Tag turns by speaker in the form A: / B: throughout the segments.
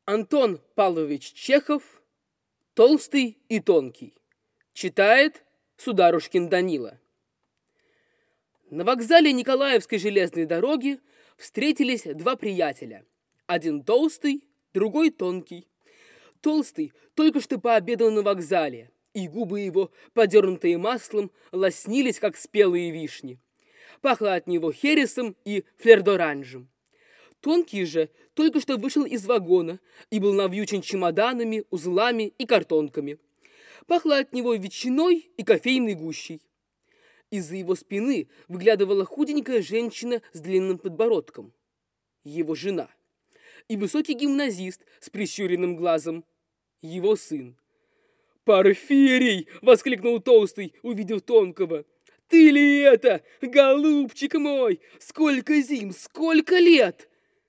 A: Антон Павлович Чехов «Толстый и тонкий». Читает Сударушкин Данила. На вокзале Николаевской железной дороги встретились два приятеля. Один толстый, другой тонкий. Толстый только что пообедал на вокзале, и губы его, подернутые маслом, лоснились, как спелые вишни. Пахло от него хересом и флердоранжем. Тонкий же только что вышел из вагона и был навьючен чемоданами, узлами и картонками. Пахло от него ветчиной и кофейной гущей. Из-за его спины выглядывала худенькая женщина с длинным подбородком. Его жена. И высокий гимназист с прищуренным глазом. Его сын. «Порфирий!» — воскликнул Толстый, увидев Тонкого. «Ты ли это, голубчик мой? Сколько зим, сколько лет!»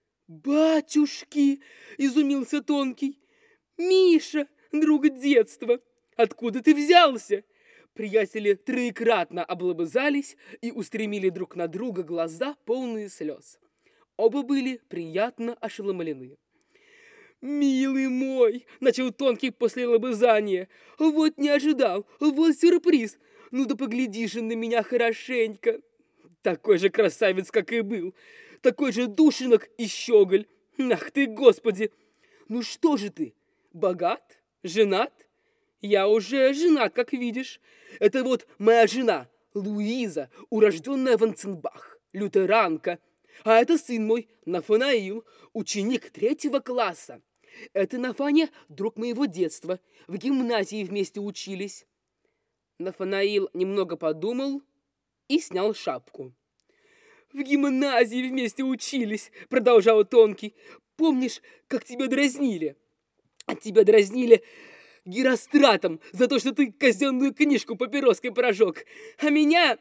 A: «Батюшки!» — изумился Тонкий. «Миша, друг детства, откуда ты взялся?» Приятели троекратно облобызались и устремили друг на друга глаза, полные слез. Оба были приятно ошеломлены. «Милый мой!» — начал Тонкий после лобызания. «Вот не ожидал, вот сюрприз! Ну да погляди же на меня хорошенько! Такой же красавец, как и был! Такой же душенок и щеголь! Ах ты, Господи! Ну что же ты, богат? Женат? Я уже женат, как видишь. Это вот моя жена, Луиза, урожденная Ванценбах, лютеранка. А это сын мой, Нафанаил, ученик 3 класса. Это Нафаня, друг моего детства, в гимназии вместе учились». Нафанаил немного подумал и снял шапку. «В гимназии вместе учились», — продолжал Тонкий. «Помнишь, как тебя дразнили? А тебя дразнили Геростратом за то, что ты казенную книжку папироской прожег. А меня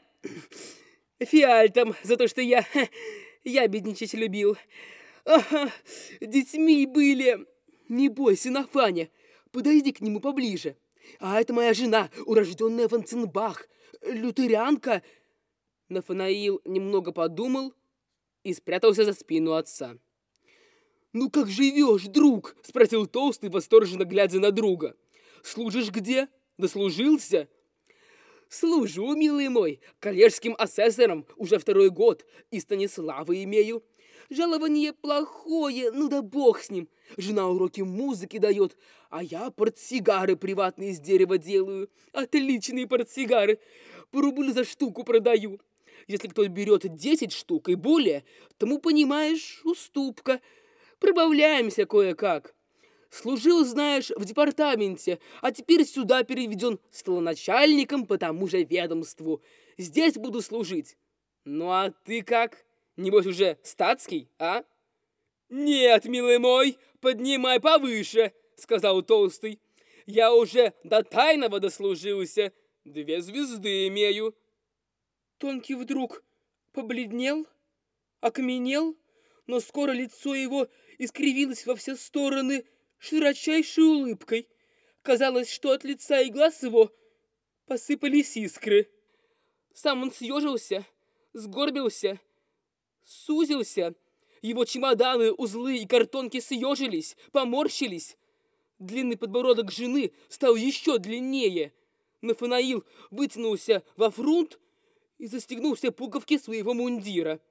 A: Фиальтом за то, что я бедничать любил. Ага, детьми были. Не бойся, Нафаня, подойди к нему поближе. А это моя жена, урожденная Ванценбах, лютерянка». Нафанаил немного подумал и спрятался за спину отца. «Ну как живешь, друг?» — спросил Толстый, восторженно глядя на друга. «Служишь где? Дослужился?» «Служу, милый мой, коллежским асессором уже 2-й год, и Станислава имею. Жалование плохое, ну да бог с ним. Жена уроки музыки дает, а я портсигары приватные из дерева делаю. Отличные портсигары, по рублю за штуку продаю. Если кто берет 10 штук и более, тому, понимаешь, уступка. Прибавляемся кое-как. Служил, знаешь, в департаменте, а теперь сюда переведен столоначальником по тому же ведомству. Здесь буду служить. Ну а ты как? Небось уже статский, а?» «Нет, милый мой, поднимай повыше», — сказал Толстый. «Я уже до тайного дослужился, 2 звезды имею». Тонкий вдруг побледнел, окаменел, но скоро лицо его искривилось во все стороны широчайшей улыбкой. Казалось, что от лица и глаз его посыпались искры. Сам он съежился, сгорбился, сузился. Его чемоданы, узлы и картонки съежились, поморщились. Длинный подбородок жены стал еще длиннее. Нафанаил вытянулся во фрунт и застегнул все пуговки своего мундира.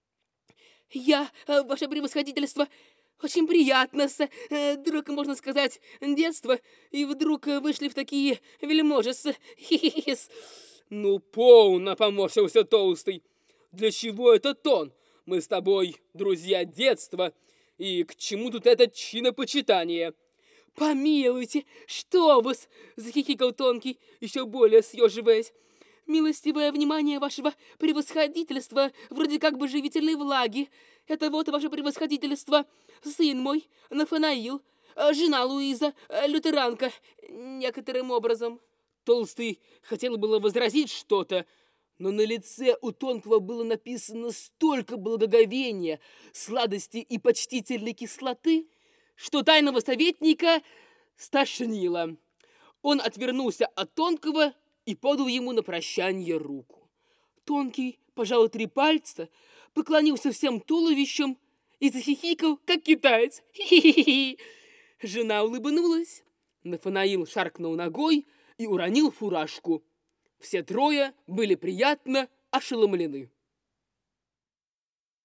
A: «Я, ваше превосходительство, очень приятно, друг, можно сказать, детства, и вдруг вышли в такие вельможи, хи-хи-хи-с». «Ну, полно!» — поморщился Толстый. «Для чего этот тон? Мы с тобой друзья детства, и к чему тут это чинопочитание?» «Помилуйте, что вы-с!» — захихикал Тонкий, еще более съеживаясь. «Милостивое внимание вашего превосходительства, вроде как бы живительной влаги. Это вот ваше превосходительство, сын мой, Нафанаил, жена Луиза, лютеранка, некоторым образом». Толстый хотел было возразить что-то, но на лице у Тонкого было написано столько благоговения, сладости и почтительной кислоты, что тайного советника стошнило. Он отвернулся от Тонкого и подал ему на прощание руку. Тонкий пожал 3 пальца, поклонился всем туловищем и захихикал, как китаец. Хи-хи-хи. Жена улыбнулась. Нафанаил шаркнул ногой и уронил фуражку. Все трое были приятно ошеломлены.